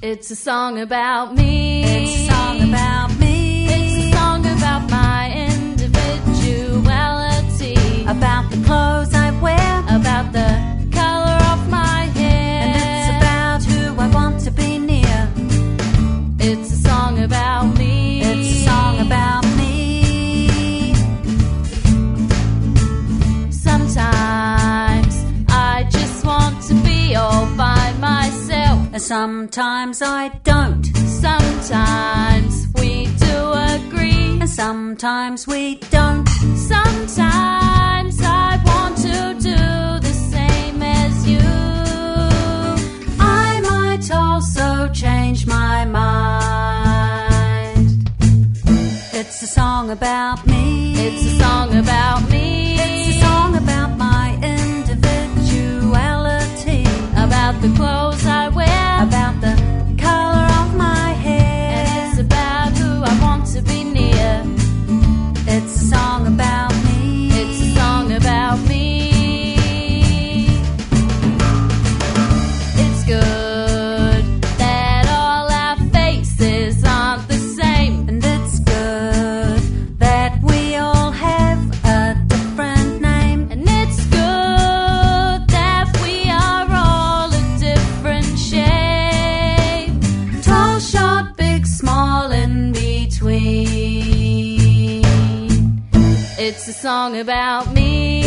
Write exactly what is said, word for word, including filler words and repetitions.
It's a song about me. It's a song about me. It's a song about my individuality. About the clothes I wear. About the color of my hair. And it's about who I want to be near. It's a song about me. It's a song about me. Sometimes I just want to be all by myself. Sometimes I don't. Sometimes we do agree. And sometimes we don't. Sometimes I want to do the same as you. I might also change my mind. It's a song about me. It's a song about me. It's a song about my individuality. About the clothes I wear. About the color of my hair. And it's about who I want to be near. It's a song about me. It's a song about me. It's good that all our faces aren't the same. And it's good that we all have a different name. And it's good that we are all a different shape. Tall, short, big, small, in between. It's a song about me.